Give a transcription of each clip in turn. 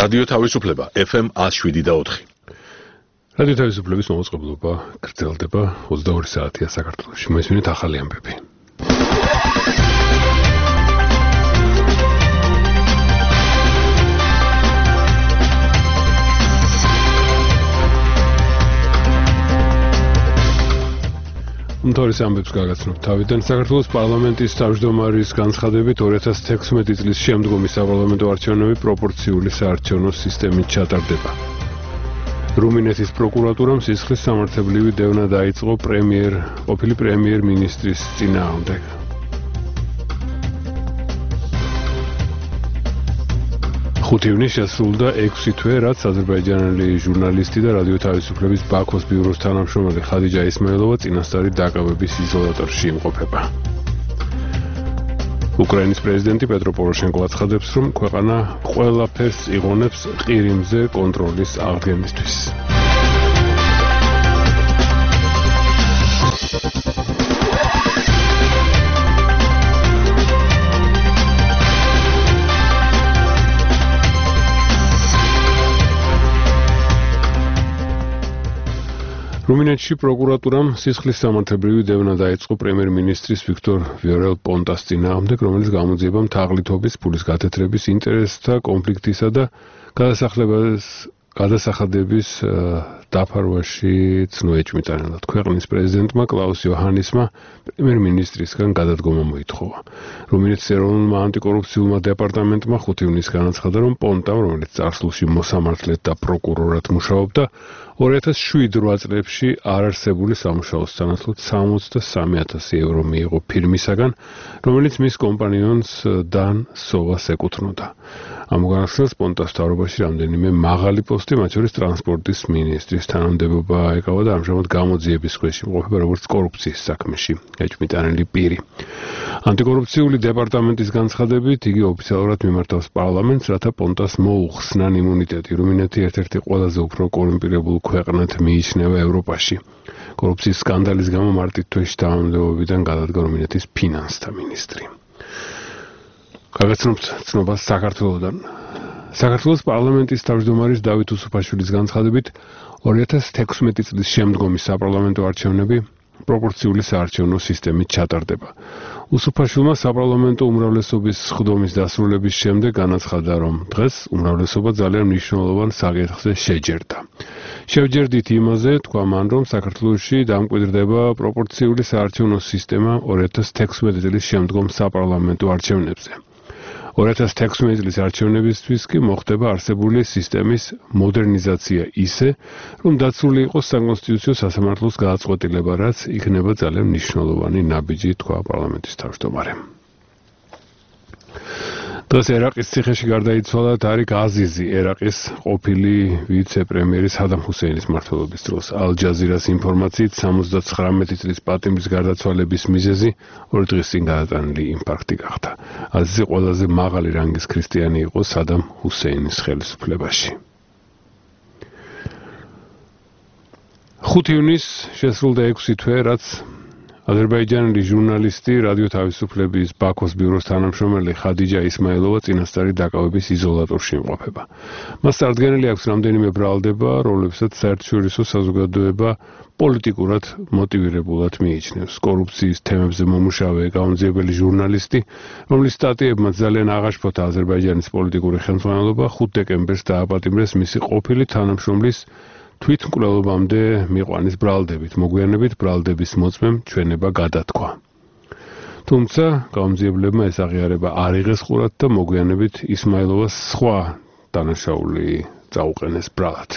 რადიო თავისუფლება FM 107.4. რადიო თავისუფლების მოწყობილობა გრძელდება 22 საათია საქართველოში. მოისმინეთ ახალი ამბები. უმთავრესი ამბებს გაგაცნობთ თავიდან. საქართველოს პარლამენტის თავმჯდომარის განცხადებით 2016 წლის შემდგომი საპარლამენტო არჩევნები პროპორციული საარჩევნო სისტემით ჩატარდება. რუმინეთის პროკურატურამ სისხლის სამართლებრივი დევნა დაიწყო ყოფილი პრემიერ-მინისტრის წინააღმდეგ. ხუთი ივნისს შესრულდა 6 თვე, რაც აზერბაიჯანელი ჟურნალისტი და რადიო თავისუფლების ბაქოს ბიუროს თანამშრომელი ხადიჯა ისმაილოვა წინასწარი დაკავების იზოლატორში იმყოფება. უკრაინის პრეზიდენტი პეტრო პოროშენკო აცხადებს, რომ ქვეყანა ყველაფერს იღონებს ყირიმზე კონტროლის აღდგენისთვის. რუმინეთში პროკურატურამ სისხლის სამართლებრივი დევნა დაიწყო პრემიერ-მინისტრის ვიქტორ ვიორელ-პონტას წინააღმდეგ, რომელიც გამოძიება თაღლითობის, ფულის გათეთრების, ინტერესთა კონფლიქტისა და გადასახადების დაფარვაში ცნო ეჭვმიტანილად. ქვეყნის პრეზიდენტმა კლაუს იოჰანისმა პრემიერ-მინისტრისგან გადადგომა მოითხოვა. რუმინეთის ეროვნულმა ანტიკორუფციულმა დეპარტამენტმა 5 ივნისს განაცხადა, რომ პონტამ, რომელიც წარსულში მოსამართლედ და პროკურორად მუშაობდა, 2007 წლებში არარსებული სამუშაოს სანაცვლოდ 63,000 ევრო მიიღო ფირმისაგან, რომელიც მის კომპანიონს დან სოვას ეკუთვნოდა. ამ განახსნელს პონტას მთავრობაში რამდენიმე მაღალი პოსტი, მათ შორის ტრანსპორტის მინისტრის თანამდებობა ეკავა და ამჟამად გამოძიების ქვეშ იმყოფება როგორც კორუფციის საქმეში ეჭვმიტანილი პირი. ანტიკორუფციული დეპარტამენტის განცხადებით, იგი ოფიციალურად მიმართავს პარლამენტს, რათა პონტას მოუხსნან იმუნიტეტი. რუმინეთი ერთ-ერთი ყველაზე უფრო კორუმპირებულ ქვეყნად მიიჩნევა ევროპაში. კორუფციის სკანდალის გამო მარტივ თვეში თანამდებობიდან გადადგა რუმინეთის ფინანსთა მინისტრი. გაგაცნობთ ცნობას საქართველოდან. საქართველოს პარლამენტის თავმჯდომარის დავით უსუფაშვილის განცხადებით 2016 წლის შემდგომი საპარლამენტო არჩევნები პროპორციული საარჩევნო სისტემით ჩატარდება. უსუფაშვილმა საპარლამენტო უმრავლესობის სხდომის დასრულების შემდეგ განაცხადა, რომ დღეს უმრავლესობა ძალიან მნიშვნელოვან საკითხზე შეჯერდა. შევჯერდით იმაზე, თქვა მან, რომ საქართველოში დამკვიდრდება პროპორციული საარჩევნო სისტემა 2016 წლის შემდგომ საპარლამენტო არჩევნებზე. 2016 წლის არჩევნებისთვის კი მოხდება არსებული სისტემის მოდერნიზაცია ისე, რომ დაცული იყოს საკონსტიტუციო სასამართლოს გადაწყვეტილება, რაც იქნება ძალიან მნიშვნელოვანი ნაბიჯი, თქვა პარლამენტის თავმჯდომარემ. დღეს ერაყის ციხეში გარდაიცვალა ტარიკ აზიზი, ერაყის ყოფილი ვიცე-პრემიერი სადამ ჰუსეინის მმართველობის დროს. ალ-ჯაზირას ინფორმაციით 79 წლის პატიმრის გარდაცვალების მიზეზი 2 დღის წინ გადატანილი ინფარქტი გახდა. აზიზი ყველაზე მაღალი რანგის ქრისტიანი იყო სადამ ჰუსეინის ხელისუფლებაში. 5 ივნისს შესრულდა 6 თვე, რაც აზერბაიჯანელი ჟურნალისტი რადიო თავისუფლების ბაქოს ბიუროს თანამშრომელი ხადიჯა ისმაილოვა წინასწარი დაკავების იზოლატორში იმყოფება. მას წარდგენილი აქვს რამდენიმე ბრალდება, რომლებსაც საერთაშორისო საზოგადოება პოლიტიკურად მოტივირებულად მიიჩნევს. კორუფციის თემებზე მომუშავე გამომძიებელი ჟურნალისტი, რომლის სტატიებმაც ძალიან აღაშფოთა აზერბაიჯანის პოლიტიკური ხელმძღვანელობა, 5 დეკემბერს დააპატიმრეს მისი ყოფილი თანამშრომლის თვითმკვლელობამდე მიყვანის ბრალდებით. მოგვიანებით ბრალდების მოწმემ ჩვენება გადათქვა. თუმცა გამომძიებლებმა ეს აღიარება არ იღეს ყურად და მოგვიანებით ისმაილოვას სხვა დანაშაული წაუყენეს ბრალად.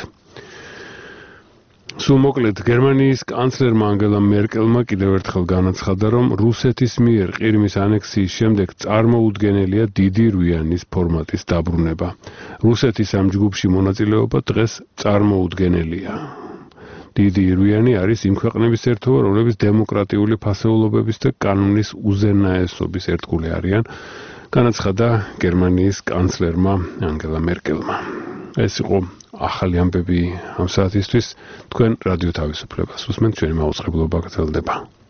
სულ მოკლედ, გერმანიის კანცლერმა ანგელა მერკელმა კიდევ ერთხელ განაცხადა, რომ რუსეთის მიერ ყირიმის ანექსიის შემდეგ წარმოუდგენელია დიდი რვიანის ფორმატის დაბრუნება. რუსეთის ამ ჯგუფში მონაწილეობა დღეს წარმოუდგენელია. დიდი რვიანი არის იმ ქვეყნების ერთობა, რომლებიც დემოკრატიული ფასეულობების და კანონის უზენაესობის ერთგული არიან, განაცხადა გერმანიის კანცლერმა ანგელა მერკელმა. ეს იყო ახალი ამბები ამ საათისთვის. თქვენ რადიო თავისუფლებას უსმენთ, ჩვენი მაუწყებლობა გრძელდება.